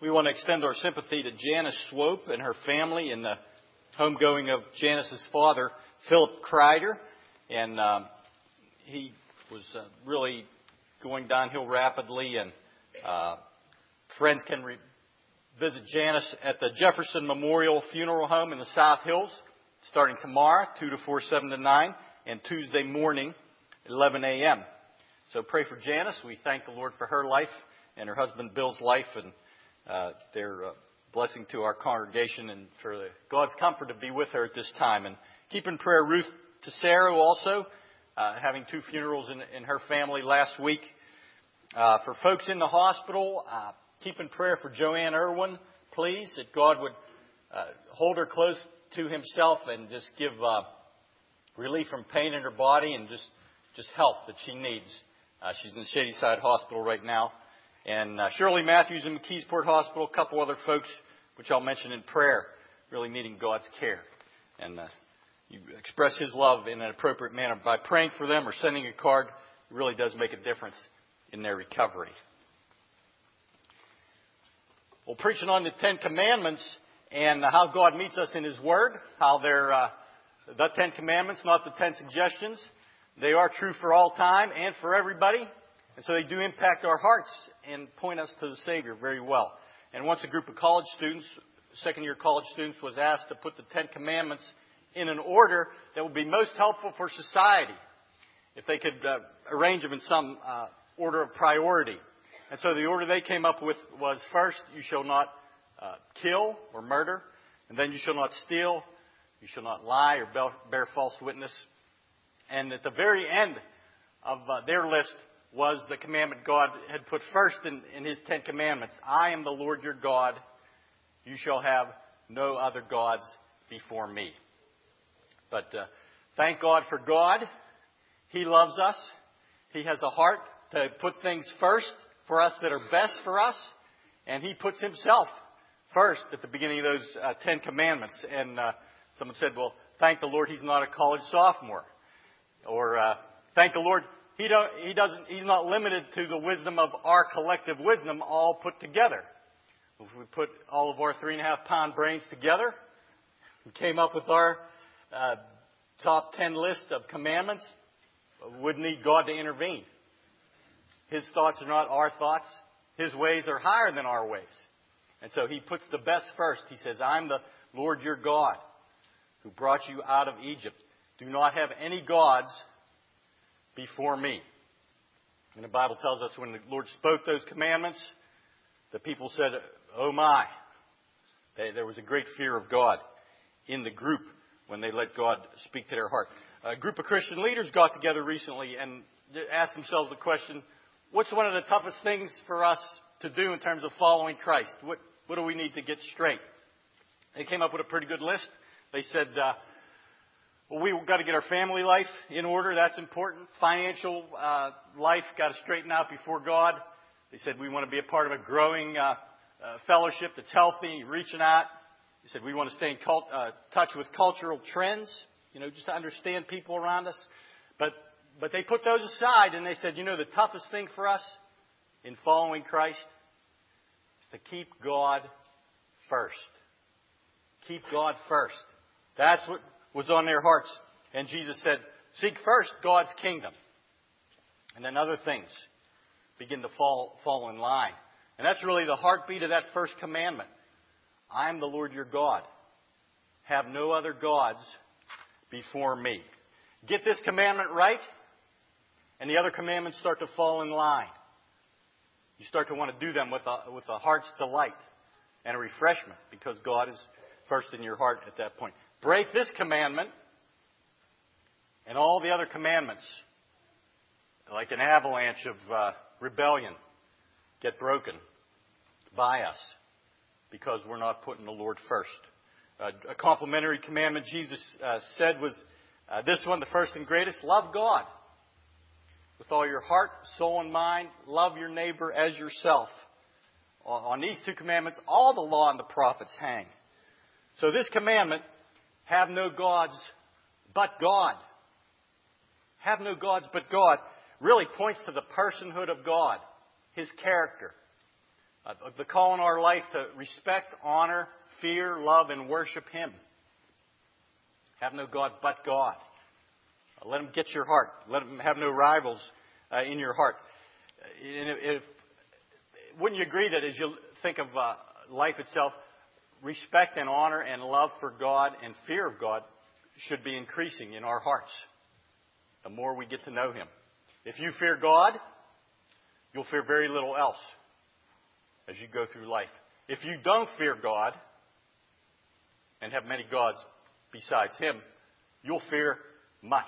We want to extend our sympathy to Janice Swope and her family in the homegoing of Janice's father, Philip Kreider. And he was really going downhill rapidly, and friends can visit Janice at the Jefferson Memorial Funeral Home in the South Hills, starting tomorrow, 2 to 4, 7 to 9, and Tuesday morning, 11 a.m. So pray for Janice. We thank the Lord for her life and her husband Bill's life, and their blessing to our congregation, and for God's comfort to be with her at this time. And keep in prayer Ruth Tessero also, having 2 funerals in her family last week. For folks in the hospital, keep in prayer for Joanne Irwin, please, that God would hold her close to Himself and just give relief from pain in her body and just help that she needs. She's in Shadyside Hospital right now. And Shirley Matthews in McKeesport Hospital, a couple other folks, which I'll mention in prayer, really needing God's care. And you express His love in an appropriate manner by praying for them or sending a card. It really does make a difference in their recovery. Well, preaching on the 10 Commandments and how God meets us in His Word, how they're the 10 Commandments, not the 10 suggestions. They are true for all time and for everybody. And so they do impact our hearts and point us to the Savior very well. And once a group of college students, second-year college students, was asked to put the 10 Commandments in an order that would be most helpful for society, if they could arrange them in some order of priority. And so the order they came up with was, first, you shall not kill or murder, and then you shall not steal, you shall not lie or bear false witness. And at the very end of their list was the commandment God had put first in His 10 Commandments. I am the Lord your God. You shall have no other gods before me. But thank God for God. He loves us. He has a heart to put things first for us that are best for us. And He puts Himself first at the beginning of those 10 Commandments. And someone said, well, thank the Lord He's not a college sophomore. Or thank the Lord He's not limited to the wisdom of our collective wisdom all put together. If we put all of our 3.5-pound brains together and came up with our top 10 list of commandments, we would need God to intervene. His thoughts are not our thoughts. His ways are higher than our ways. And so He puts the best first. He says, I'm the Lord your God who brought you out of Egypt. Do not have any gods before me. And the Bible tells us when the Lord spoke those commandments, the people said, oh my. There was a great fear of God in the group when they let God speak to their heart. A group of Christian leaders got together recently and asked themselves the question, what's one of the toughest things for us to do in terms of following Christ? What do we need to get straight? They came up with a pretty good list. They said, well, we've got to get our family life in order. That's important. Financial life got to straighten out before God. They said we want to be a part of a growing fellowship that's healthy, reaching out. They said we want to stay in touch with cultural trends, just to understand people around us. But they put those aside and they said, the toughest thing for us in following Christ is to keep God first. Keep God first. That's what was on their hearts. And Jesus said, seek first God's kingdom. And then other things begin to fall in line. And that's really the heartbeat of that first commandment. I am the Lord your God. Have no other gods before me. Get this commandment right, and the other commandments start to fall in line. You start to want to do them with a heart's delight and a refreshment, because God is first in your heart at that point. Break this commandment, and all the other commandments, like an avalanche of rebellion, get broken by us because we're not putting the Lord first. A complementary commandment Jesus said was this one, the first and greatest: love God with all your heart, soul, and mind. Love your neighbor as yourself. On these 2 commandments, all the law and the prophets hang. So this commandment, have no gods but God. Have no gods but God really points to the personhood of God, His character. The call in our life to respect, honor, fear, love, and worship Him. Have no God but God. Let Him get your heart. Let Him have no rivals in your heart. Wouldn't you agree that as you think of life itself, respect and honor and love for God and fear of God should be increasing in our hearts the more we get to know Him. If you fear God, you'll fear very little else as you go through life. If you don't fear God and have many gods besides Him, you'll fear much.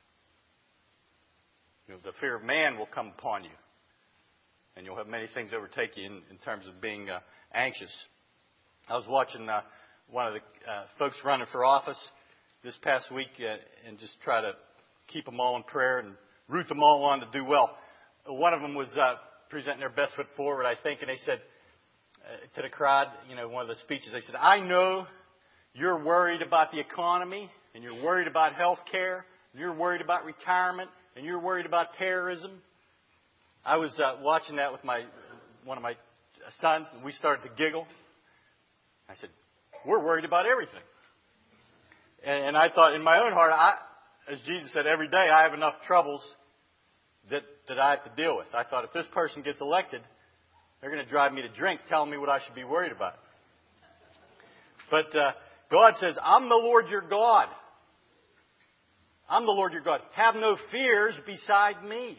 The fear of man will come upon you. And you'll have many things overtake you in terms of being anxious. I was watching one of the folks running for office this past week and just try to keep them all in prayer and root them all on to do well. One of them was presenting their best foot forward, I think, and they said to the crowd, one of the speeches, they said, I know you're worried about the economy, and you're worried about health care, and you're worried about retirement, and you're worried about terrorism. I was watching that with one of my sons, and we started to giggle. I said, we're worried about everything. And I thought in my own heart, as Jesus said, every day I have enough troubles that I have to deal with. I thought if this person gets elected, they're going to drive me to drink, telling me what I should be worried about. But God says, I'm the Lord your God. I'm the Lord your God. Have no fears beside me.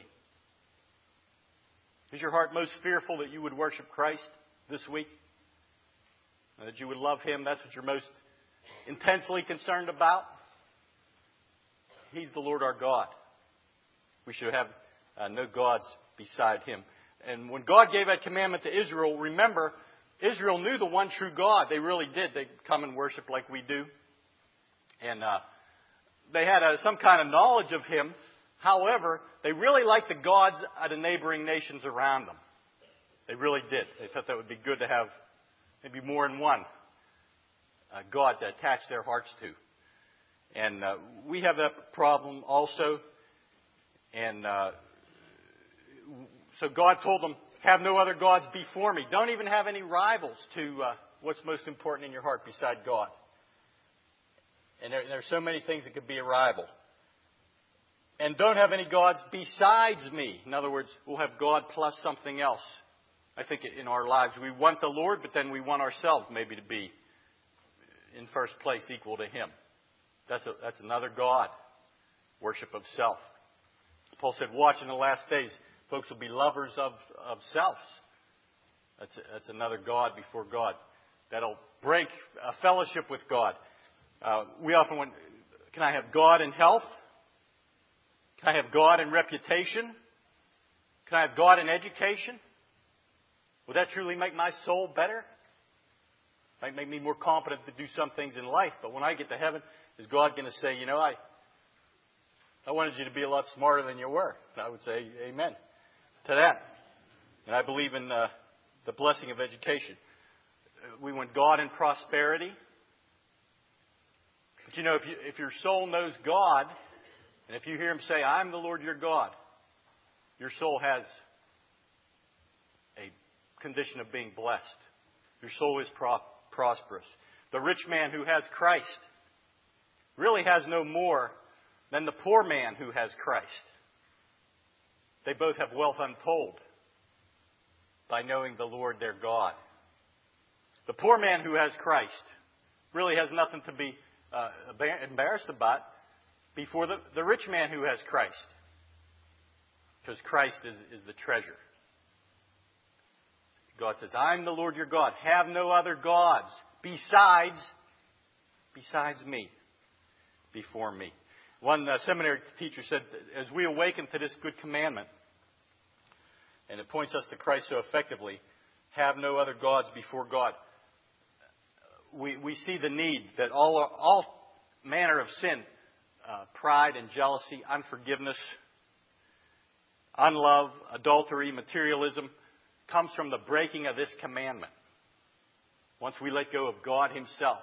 Is your heart most fearful that you would worship Christ this week? And that you would love Him? That's what you're most intensely concerned about? He's the Lord our God. We should have no gods beside Him. And when God gave that commandment to Israel, remember, Israel knew the one true God. They really did. They'd come and worship like we do. And they had some kind of knowledge of Him. However, they really liked the gods of the neighboring nations around them. They really did. They thought that would be good to have maybe more than one God to attach their hearts to. And we have that problem also. And so God told them, have no other gods before me. Don't even have any rivals to what's most important in your heart beside God. And there are so many things that could be a rival. And don't have any gods besides me. In other words, we'll have God plus something else. I think in our lives we want the Lord, but then we want ourselves maybe to be in first place equal to Him. That's another God. Worship of self. Paul said, watch in the last days, folks will be lovers of selves. That's another God before God. That'll break a fellowship with God. We often want, can I have God in health? Can I have God in reputation? Can I have God in education? Will that truly make my soul better? Might make me more competent to do some things in life. But when I get to heaven, is God going to say, I wanted you to be a lot smarter than you were? And I would say, amen to that. And I believe in the blessing of education. We want God in prosperity. But if your soul knows God, and if you hear Him say, I'm the Lord your God, your soul has a condition of being blessed. Your soul is prosperous. The rich man who has Christ really has no more than the poor man who has Christ. They both have wealth untold by knowing the Lord their God. The poor man who has Christ really has nothing to be embarrassed about before the rich man who has Christ. Because Christ is the treasure. God says, I'm the Lord your God. Have no other gods besides me, before me. One seminary teacher said, as we awaken to this good commandment, and it points us to Christ so effectively, have no other gods before God. We see the need that all manner of sin, pride and jealousy, unforgiveness, unlove, adultery, materialism, comes from the breaking of this commandment. Once we let go of God Himself,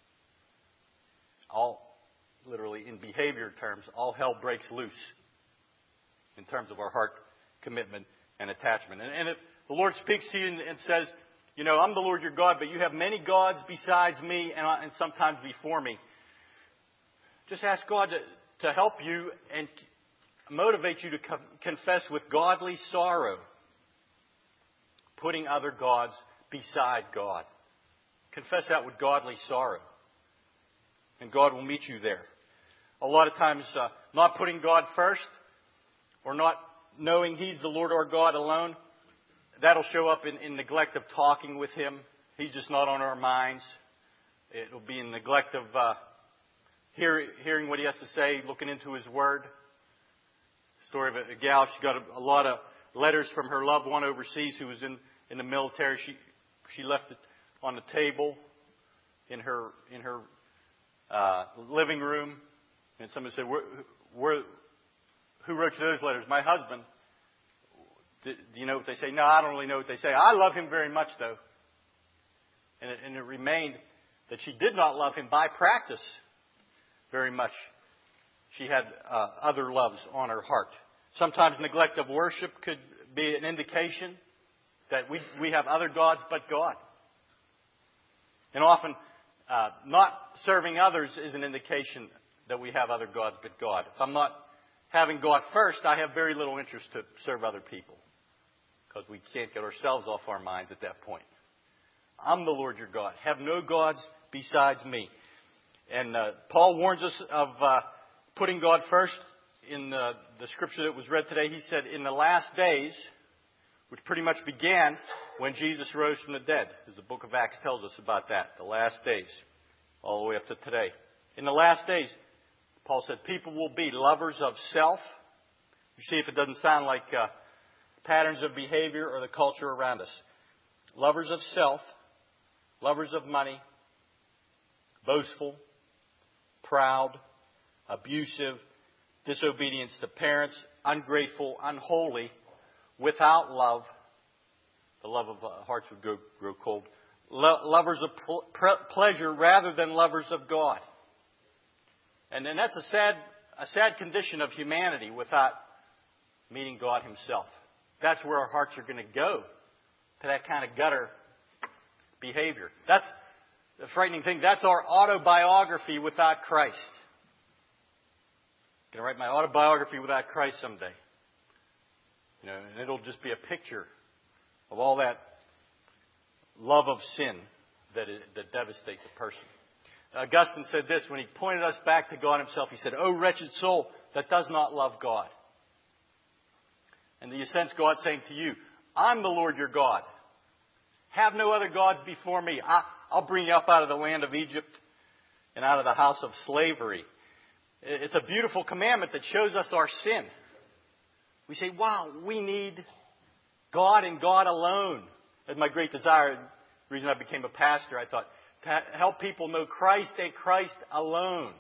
literally in behavior terms, all hell breaks loose in terms of our heart commitment and attachment. And if the Lord speaks to you and says, you know, I'm the Lord your God, but you have many gods besides me and sometimes before me, just ask God to help you and motivate you to confess with godly sorrow, putting other gods beside God. Confess that with godly sorrow, and God will meet you there. A lot of times, not putting God first or not knowing He's the Lord our God alone, that'll show up in neglect of talking with Him. He's just not on our minds. It'll be in neglect of hearing what He has to say, looking into His Word. Story of a gal, she got a lot of letters from her loved one overseas who was in the military. She left it on the table in her living room, and somebody said, "Who wrote you those letters?" "My husband." Do you know what they say? "No, I don't really know what they say. I love him very much, though." And it remained that she did not love him by practice very much. She had other loves on her heart. Sometimes neglect of worship could be an indication that we have other gods but God. And often, not serving others is an indication that we have other gods but God. If I'm not having God first, I have very little interest to serve other people, because we can't get ourselves off our minds at that point. I'm the Lord your God. Have no gods besides me. And Paul warns us of putting God first. In the scripture that was read today, he said, in the last days, which pretty much began when Jesus rose from the dead, as the book of Acts tells us about that, the last days, all the way up to today. In the last days, Paul said, people will be lovers of self. You see if it doesn't sound like patterns of behavior or the culture around us. Lovers of self, lovers of money, boastful, proud, abusive, disobedience to parents, ungrateful, unholy, without love. The love of hearts would grow cold. Lovers of pleasure rather than lovers of God. And that's a sad condition of humanity without meeting God Himself. That's where our hearts are going to go, to that kind of gutter behavior. That's the frightening thing. That's our autobiography without Christ. I'm going to write my autobiography without Christ someday. You know, and it'll just be a picture of all that love of sin that devastates a person. Augustine said this when he pointed us back to God Himself. He said, "O wretched soul that does not love God." And in a sense, God's saying to you, I'm the Lord your God. Have no other gods before me. I'll bring you up out of the land of Egypt and out of the house of slavery. It's a beautiful commandment that shows us our sin. We say, wow, we need God and God alone. That's my great desire. The reason I became a pastor, I thought, to help people know Christ and Christ alone.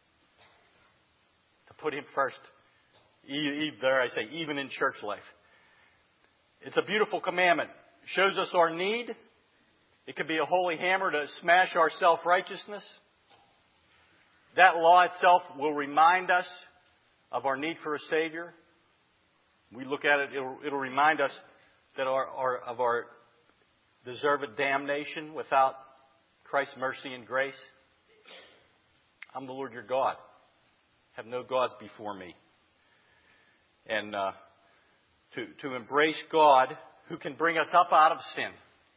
To put Him first. There I say, even in church life. It's a beautiful commandment. It shows us our need. It could be a holy hammer to smash our self-righteousness. That law itself will remind us of our need for a Savior. We look at it, it'll remind us that of our deserved damnation without Christ's mercy and grace. I'm the Lord your God. Have no gods before me. And to embrace God who can bring us up out of sin.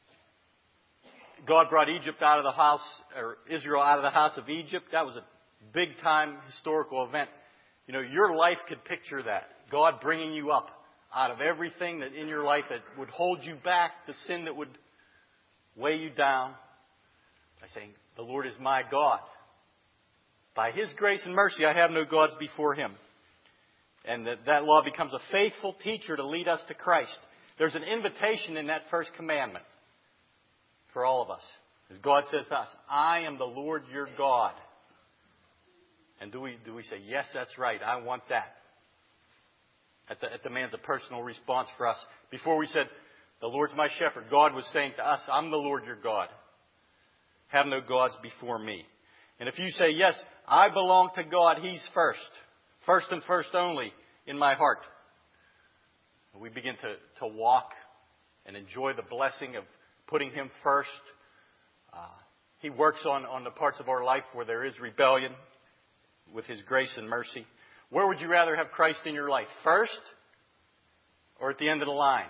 God brought Egypt out of the house, or Israel out of the house of Egypt. That was a big time historical event. You know, your life could picture that. God bringing you up out of everything that in your life that would hold you back, the sin that would weigh you down, by saying, the Lord is my God. By His grace and mercy, I have no gods before Him. And that law becomes a faithful teacher to lead us to Christ. There's an invitation in that first commandment for all of us. As God says to us, I am the Lord your God. And do we say, yes, that's right, I want that? That demands a personal response for us. Before we said, the Lord's my shepherd, God was saying to us, I'm the Lord your God. Have no gods before me. And if you say, yes, I belong to God, He's first and first only in my heart. We begin to walk and enjoy the blessing of putting Him first. He works on the parts of our life where there is rebellion with His grace and mercy. Where would you rather have Christ in your life? First or at the end of the line?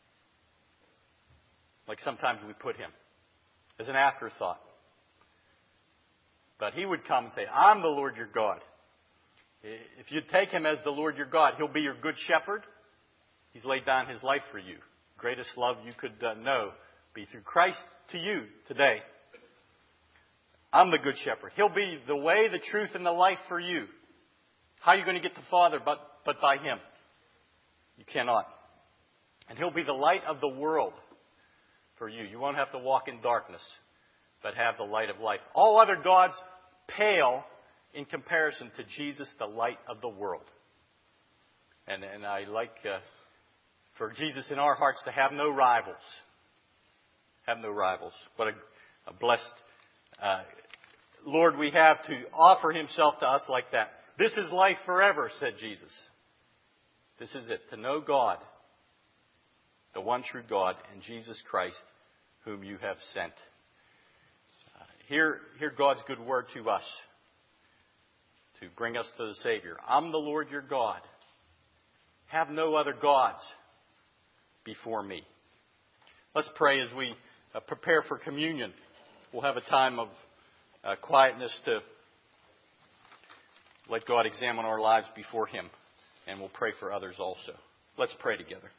Like sometimes we put Him as an afterthought. But He would come and say, I'm the Lord your God. If you take Him as the Lord your God, He'll be your good shepherd. He's laid down His life for you. Greatest love you could know be through Christ to you today. I'm the good shepherd. He'll be the way, the truth, and the life for you. How are you going to get to the Father but by Him? You cannot. And He'll be the light of the world for you. You won't have to walk in darkness, but have the light of life. All other gods pale in comparison to Jesus, the light of the world. And I like for Jesus in our hearts to have no rivals. Have no rivals. What a blessed Lord we have to offer Himself to us like that. This is life forever, said Jesus. This is it, to know God, the one true God, and Jesus Christ, whom you have sent. Hear God's good word to us, to bring us to the Savior. I'm the Lord your God. Have no other gods before me. Let's pray as we prepare for communion. We'll have a time of quietness to let God examine our lives before Him. And we'll pray for others also. Let's pray together.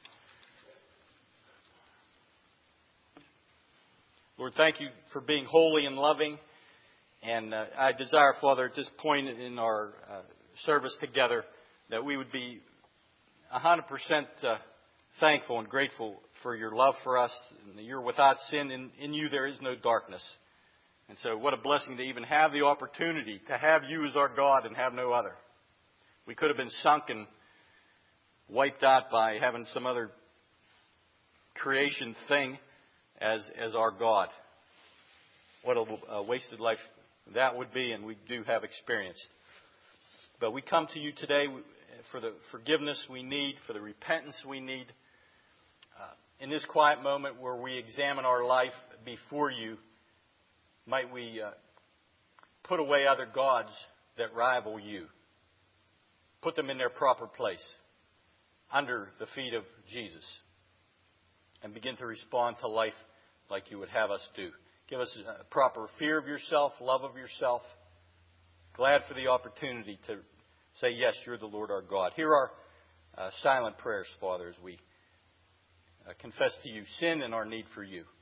Lord, thank you for being holy and loving. And I desire, Father, at this point in our service together, that we would be 100% thankful and grateful for your love for us. And you're without sin. In you there is no darkness. And so what a blessing to even have the opportunity to have you as our God and have no other. We could have been sunk and wiped out by having some other creation thing as our God. What a wasted life that would be, and we do have experienced. But we come to you today for the forgiveness we need, for the repentance we need. In this quiet moment where we examine our life before you, might we put away other gods that rival you. Put them in their proper place, under the feet of Jesus, and begin to respond to life like you would have us do. Give us a proper fear of yourself, love of yourself. Glad for the opportunity to say, yes, you're the Lord our God. Hear our silent prayers, Father, as we confess to you sin and our need for you.